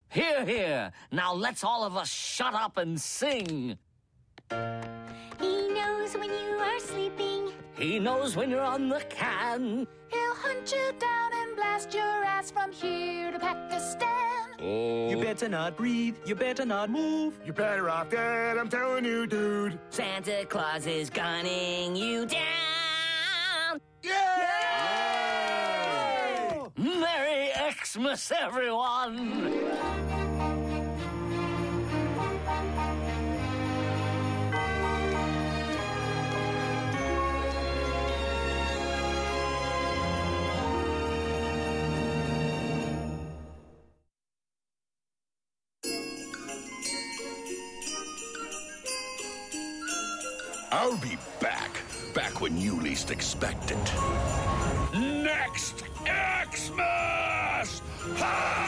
Hear, hear. Now let's all of us shut up and sing. He knows when you are sleeping. He knows when you're on the can. He'll hunt you down and blast your ass from here to Pakistan. Oh. You better not breathe. You better not move. You're better off dead, I'm telling you, dude. Santa Claus is gunning you down. Yay! Merry Xmas, everyone. I'll be back when you least expect it. Next Xmas! Ha!